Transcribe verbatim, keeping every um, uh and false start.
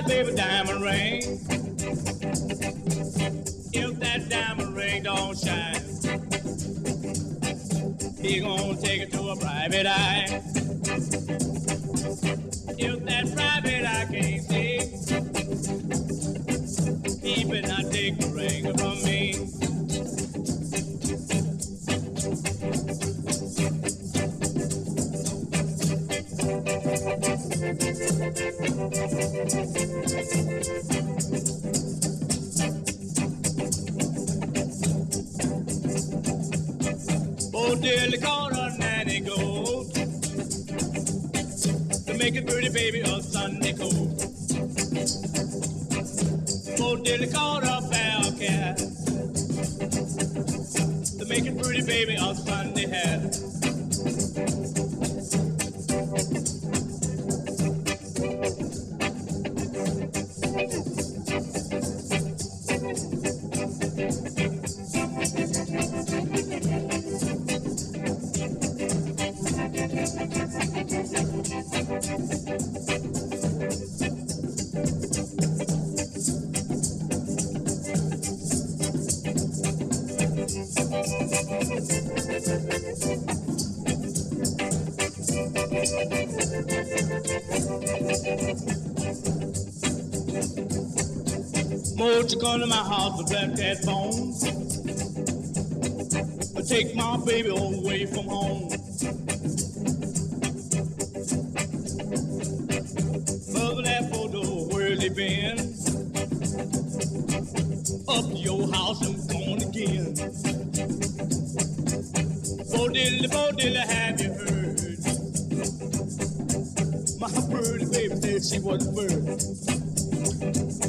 that baby diamond ring. If that diamond ring don't shine, he gonna take it to a private eye. If that private eye can't see, he better not take the ring from me. Oh, dearly call her nanny goat to make a pretty baby a Sunday coat. Oh, dearly call her bell cat to make a pretty baby a Sunday hat. Won't you come to my house with black cat bones? But take my baby away from home. Mother, that photo, where's he been? Up to your house and gone again. Bo diddly, bo diddly, have you heard? My birdie baby said she was a bird.